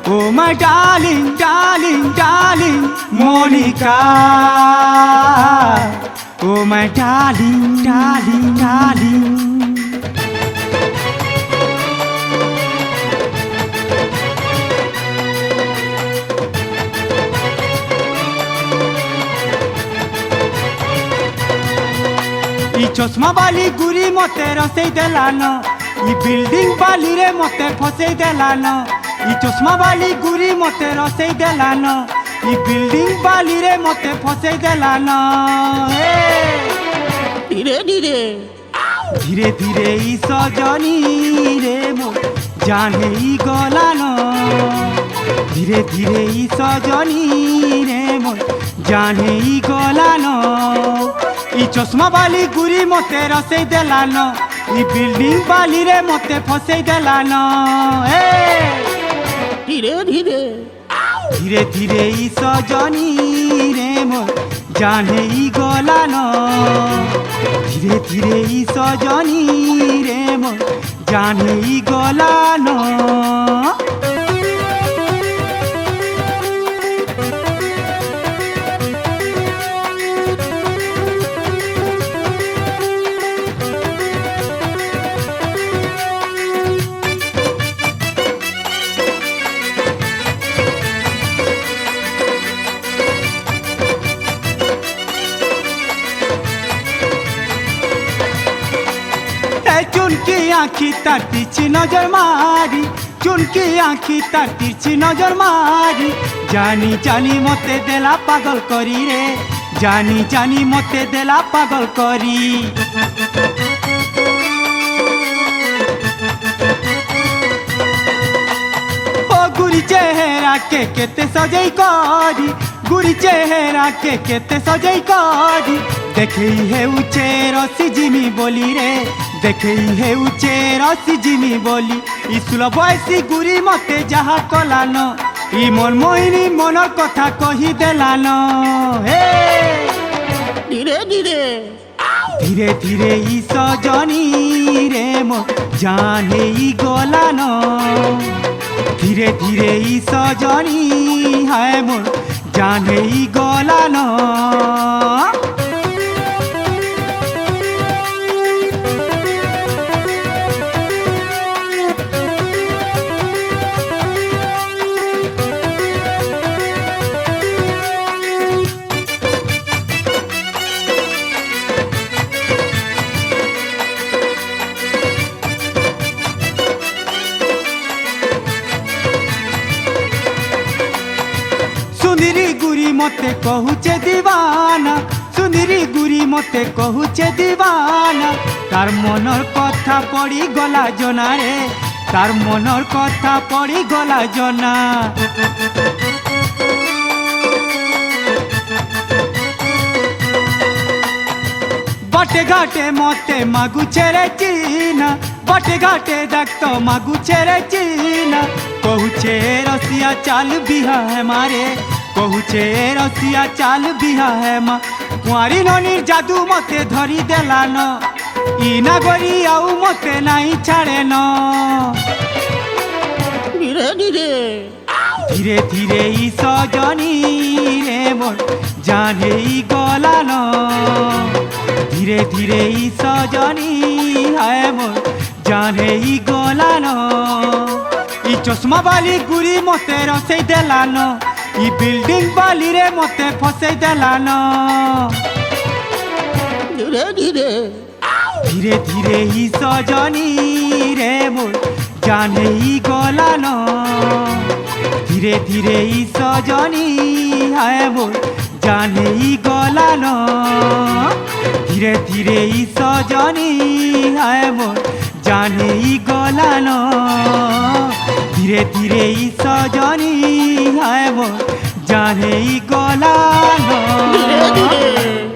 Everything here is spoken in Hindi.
Oh my darling, darling, darling, Monica. Oh my darling, darling, darling. ई चश्मा वाली गुरी मते रसई देलान, ई बिल्डिंग वाली रे मते फसई देलान। ई चश्मा वाली गुरी मते रसई देलान, ई बिल्डिंग वाली रे मते फसई देलान। धीरे धीरे धीरे धीरे ई सजनी रे मो जाने ई गलान। धीरे धीरे ई सजनी रे मो जाने ई गलान। ई चश्मा वाली गुरी मते रसई देलान, ई बिल्डिंग वाली रे मते फसई देलान। धीरे धीरे धीरे धीरे ई सजनी रे मो जाने ई गलान। धीरे धीरे ई सजनी रे मो जाने ई गलान। चुनकी आँखी तार तिरछी नजर मारी, चुनकी आँखी तार तिरछी नजर मारी। जानी जानी मते देला पागल करी रे, जानी जानी मते देला पागल करी। ओ गुरी चेहरा के केते सजई करी, गुरी चेहरा के केते सजई करी। देखे हे उचे रसी जिमी बोली रे, देखे हे उचे रसी जिमी बोली। ई सुलभ बयसी गुरी मते जहा कलान, ई मन मोहिनी मनर कथा कही देलान। हे धीरे धीरे धीरे धीरे ई सजनी रे मो जाने ई गलान। धीरे धीरे ई सजनी है मो जाने ई गलान। सुंदरी गुरी मते कहूचे दीवाना, सुंदरी गुरी मते कहूचे दीवाना। तार मनर कथा पड़ी गला जना रे, तार मनर कथा पड़ी गला जना। बाटे घाटे मते मागुचे रे चीना, बाटे घाटे देखतो मागुचे रे चीना। कहूचे रसिया चाल बिहा है मारे, कहूचे रसिया चाल बिहा है मा। कुआरी ननीर जादू मते धरी देलान, ई नागरी आउ मते नाई छाड़े न। धीरे धीरे धीरे धीरे ई सजनी रे मोर जाने ई गलान। धीरे धीरे ई सजनी है मोर जाने ई गलान। ई चश्मा वाली गुरी मते रसई देलान, ई बिल्डिंग वाली रे मते फसई देलान। धीरे धीरे धीरे धीरे ई सजनी रे मोर जाने ई गलान। धीरे धीरे ई सजनी है मोर जाने ई गलान। धीरे धीरे ई सजनी है मोर जाने ई गलान। धीरे धीरे ई सजनी है मोर जाने ई गलान। धीरे धीरे